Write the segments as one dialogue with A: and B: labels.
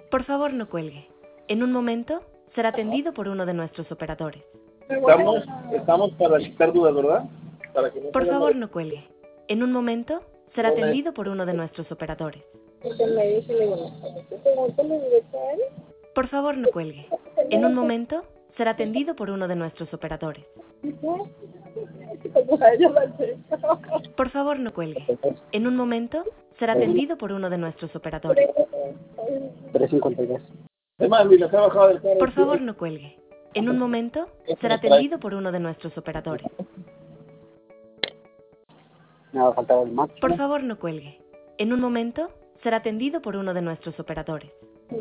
A: Por favor, no cuelgue. En un momento será atendido por uno de nuestros operadores.
B: Estamos para quitar dudas, ¿verdad? Para que no
A: Por
B: tengan
A: favor,
B: la-
A: no cuelgue. En un momento será atendido por uno de nuestros operadores. Por favor, no cuelgue. En un momento será atendido por uno de nuestros operadores. Por favor, no cuelgue. En un momento será atendido por uno de nuestros operadores.
C: 352.
B: Es más, Luis, se ha bajado del carro.
A: Por favor, no cuelgue. En un momento será atendido por uno de nuestros operadores.
C: Me va a faltar el máximo.
A: Por favor, no cuelgue. En un momento será atendido por uno de nuestros operadores.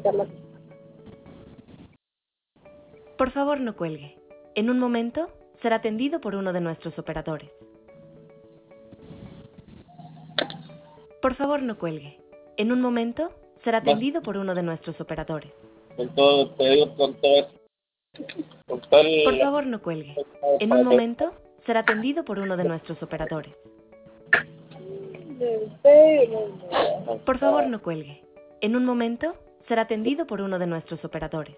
A: Por favor, no cuelgue. En un momento será atendido por uno de nuestros operadores. Por favor, no cuelgue. En un momento será atendido por uno de nuestros operadores.
B: Con todo, te digo, con todo eso. Con todo el-
A: Por favor, no cuelgue. En un momento será atendido por uno de nuestros operadores. Por favor, no cuelgue. En un momento será atendido por uno de nuestros operadores.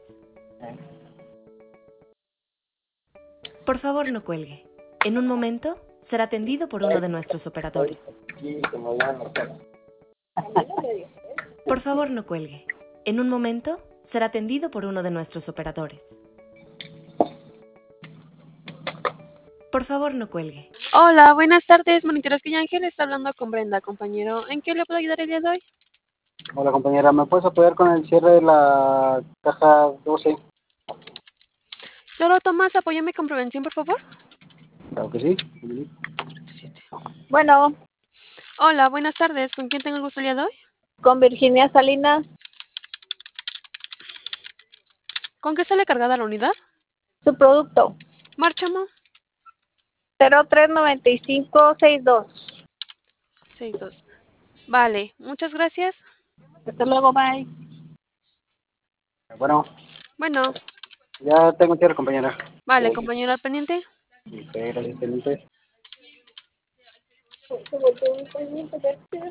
A: Por favor, no cuelgue. En un momento será atendido por uno de nuestros operadores.
B: Sí, se me van a marcar.
A: Por favor, no cuelgue. En un momento será atendido por uno de nuestros operadores. Por favor, no cuelgue.
D: Hola, buenas tardes, Moniteros que Ángel está hablando con Brenda, compañero. ¿En qué le puedo ayudar el día de hoy?
C: Hola compañera, ¿me puedes apoyar con el cierre de la caja 12?
D: Claro, Tomás, apóyame con prevención, por favor.
C: Claro que sí.
E: Bueno,
D: Hola, buenas tardes. ¿Con quién tengo el gusto el día de hoy?
E: con Virginia Salinas,
D: ¿Con qué sale cargada la unidad?
E: su producto,
D: Márchamo.
E: 039562.
D: 62. Vale, muchas gracias.
E: Hasta luego, bye.
C: Bueno,
D: Bueno,
C: ya tengo cierre compañera.
D: vale, compañero al pendiente.
C: Ok, gracias, pendiente.